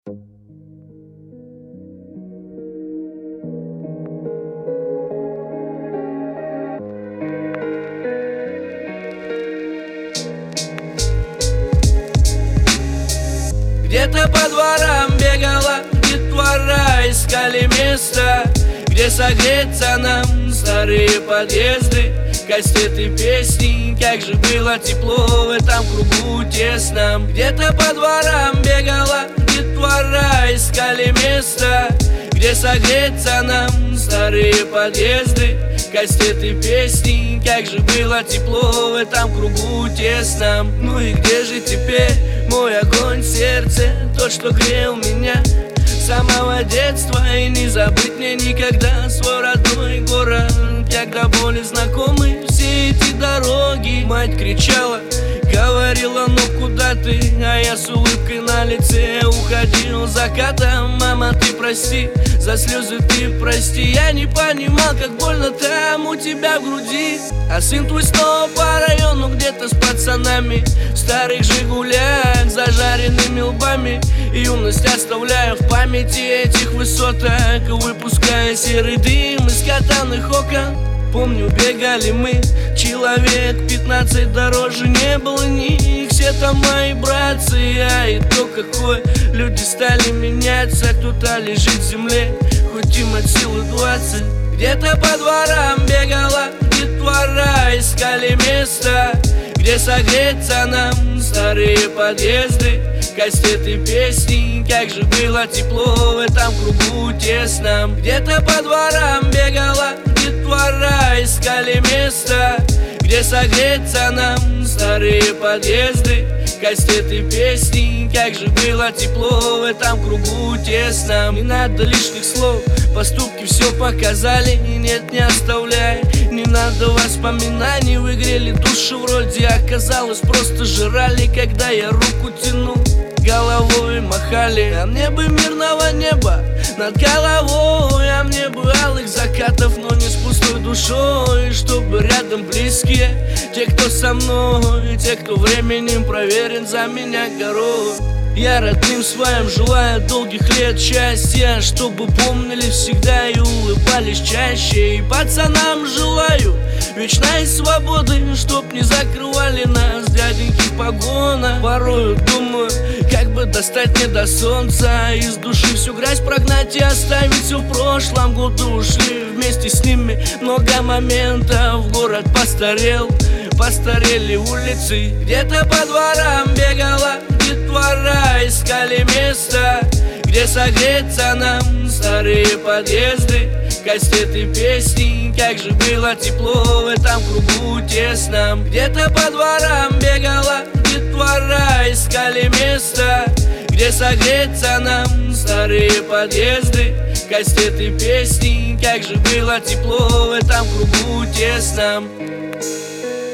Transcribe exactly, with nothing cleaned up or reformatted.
Где-то по дворам бегала детвора, искали места, где согреться нам, старые подъезды, кассеты, песни. Как же было тепло в этом кругу тесном. Где-то по дворам бегала детвора, искали места, где согреться нам, старые подъезды, кассеты, песни. Как же было тепло в этом кругу тесном. Ну и где же теперь мой огонь в сердце, тот, что грел меня с самого детства? И не забыть мне никогда свой родной город, когда более знакомы все эти дороги. Мать кричала, говорила: ну куда ты? А я с улыбкой на лице уходил закатом. Мама, ты прости, за слезы ты прости. Я не понимал, как больно там у тебя в груди. А сын твой снова по району где-то с пацанами в старых Жигулях, зажаренными лбами. Юность оставляю в памяти этих высоток, выпуская серый дым из катанных окон. Помню, бегали мы, человек пятнадцать, дороже не было них. Все там мои братцы, а и то какой. Люди стали меняться, кто-то лежит в земле, хоть им от силы двадцать. Где-то по дворам бегала детвора, искали места, где согреться нам, старые подъезды, кассеты, песни. Как же было тепло в этом кругу тесном. Где-то по дворам бегала детвора, искали места, где согреться нам, старые подъезды, кассеты, песни. Как же было тепло в этом кругу тесном. Не надо лишних слов, поступки все показали. И нет, не оставляй, не надо воспоминаний. Вы грели души, вроде оказалось просто жрали. Когда я руку тянул, головой махали. А мне бы мирного неба над головой, а мне бы алых закатов, но не с пустой душой. Чтобы рядом близкие, те, кто со мной, те, кто временем проверен за меня горой. Я родным своим желаю долгих лет счастья, чтобы помнили всегда и улыбались чаще. И пацанам желаю вечной свободы, чтоб не закрывали нас дяденьки в погонах. Порою думаю, как бы достать мне до солнца, из души всю грязь прогнать и оставить все в прошлом. Годы ушли, вместе с ними много моментов. Город постарел, постарели улицы. Где-то по дворам бегала детвора, искали места, где согреться нам, старые подъезды, кассеты, песни. Как же было тепло в этом кругу тесном. Где-то по дворам бегала детвора, искали места, где согреться нам, старые подъезды, кассеты, песни. Как же было тепло в этом кругу тесном.